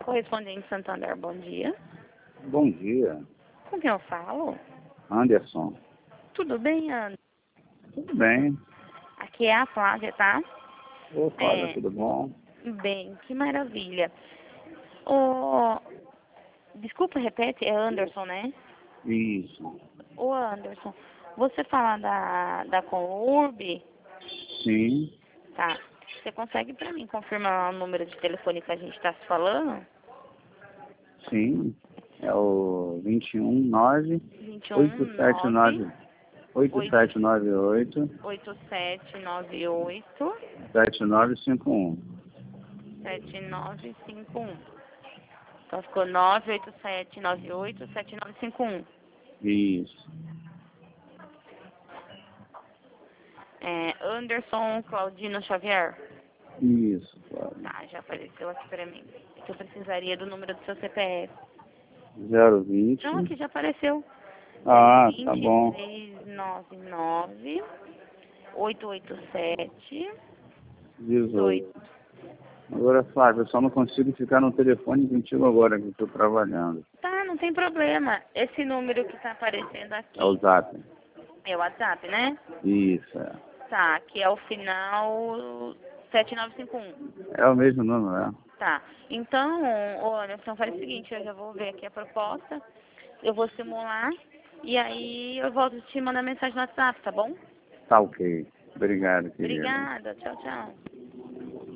Correspondente Santander, bom dia. Bom dia, Com quem eu falo? Anderson. Tudo bem, Ana? Tudo bem? Aqui é a Flávia, tá? Ô, Flávia, tudo bom? Bem, que maravilha. Ô, desculpa, repete, é Anderson, né? Isso. Ô, Anderson, você fala da Conurb? Sim, Tá. Você consegue pra mim confirmar o número de telefone que a gente tá se falando? sim. É o 219 219 8798 8798 8798 7951. 7951. Então ficou 987987951. Isso. É Anderson Claudino Xavier. Isso, Flávia. Tá, já apareceu aqui pra mim. É que eu precisaria do número do seu CPF. 020. Não, aqui já apareceu. Ah, tá bom. 2399 887 18. Agora, Flávia, eu só não consigo ficar no telefone contigo agora, que eu estou trabalhando. Tá, não tem problema. Esse número que tá aparecendo aqui É o Zap. é o WhatsApp, né? Isso, é. Tá, que é o final 7951. É o mesmo número, né? Tá. Então, ô Anderson, faz o seguinte, eu já vou ver aqui a proposta, eu vou simular e aí eu volto te mandar mensagem no WhatsApp, tá bom? Tá ok. Obrigado, querida. Obrigada, tchau, tchau.